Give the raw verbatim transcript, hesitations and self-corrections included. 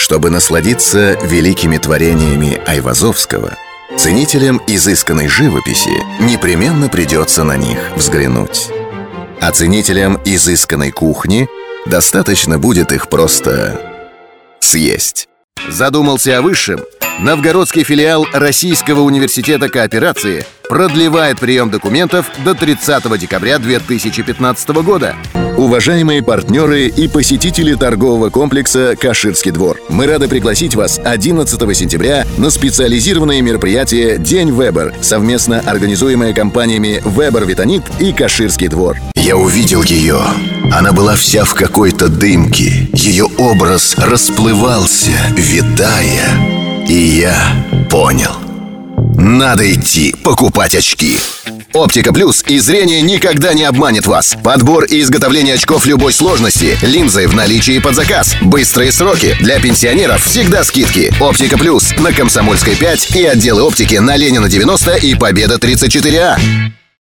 Чтобы насладиться великими творениями Айвазовского, ценителям изысканной живописи непременно придется на них взглянуть. А ценителям изысканной кухни достаточно будет их просто съесть. Задумался о высшем? Новгородский филиал Российского университета кооперации продлевает прием документов до тридцатого декабря две тысячи пятнадцатого года. Уважаемые партнеры и посетители торгового комплекса «Каширский двор», мы рады пригласить вас одиннадцатого сентября на специализированное мероприятие «День Вебер», совместно организуемое компаниями «Вебер Витанит» и «Каширский двор». Я увидел ее. Она была вся в какой-то дымке. Ее образ расплывался, витая. И я понял. Надо идти покупать очки. Оптика Плюс и зрение никогда не обманет вас. Подбор и изготовление очков любой сложности. Линзы в наличии под заказ. Быстрые сроки. Для пенсионеров всегда скидки. Оптика Плюс на Комсомольской пять и отделы оптики на Ленина девяносто и Победа тридцать четыре А.